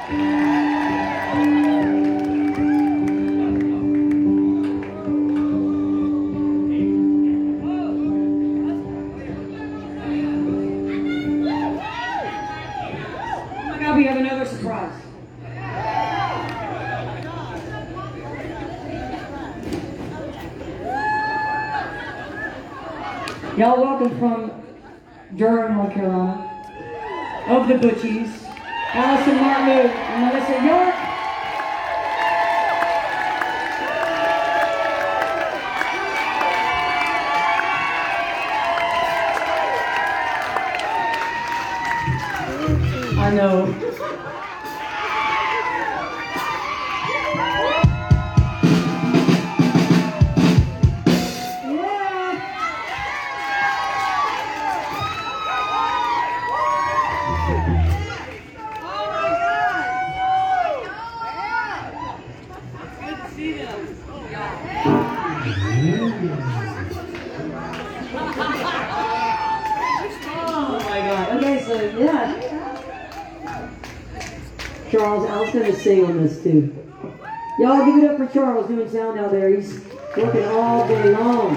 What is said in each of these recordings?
We have another surprise. Y'all welcome from Durham, North Carolina, of the Butchies, Allison Martin and Melissa York. I know. Oh my God. Okay, so yeah. Charles, I was going to sing on this too. Y'all give it up for Charles doing sound out there. He's working all day long.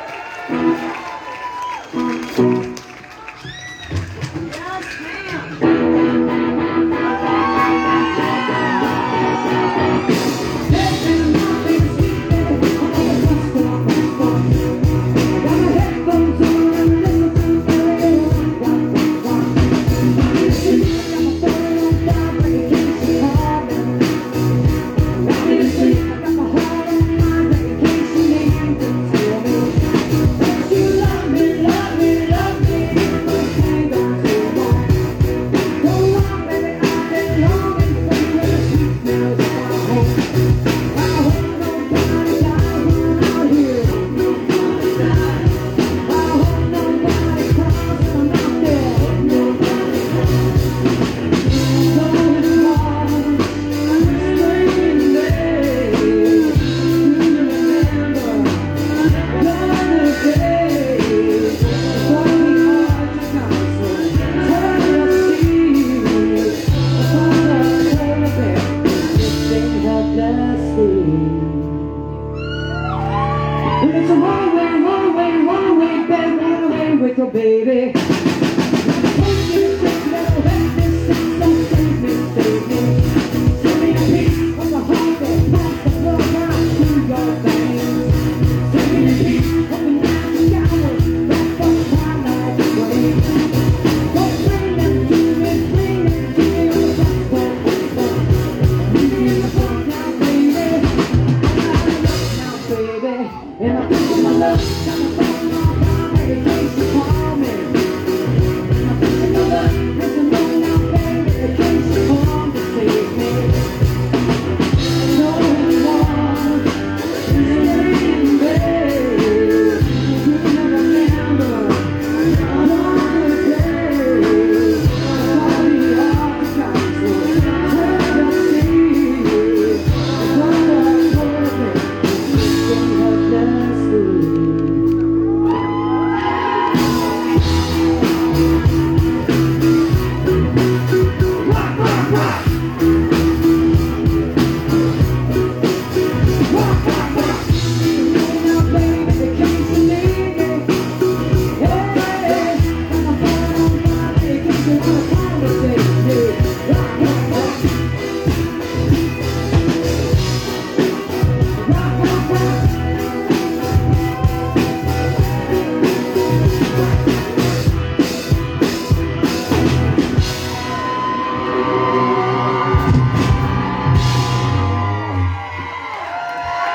It's a one way, babe, run away with your baby.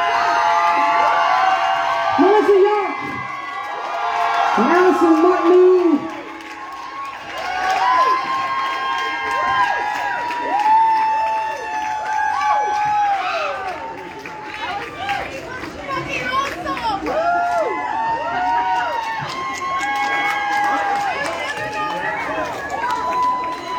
Melissa York, Allison Martin.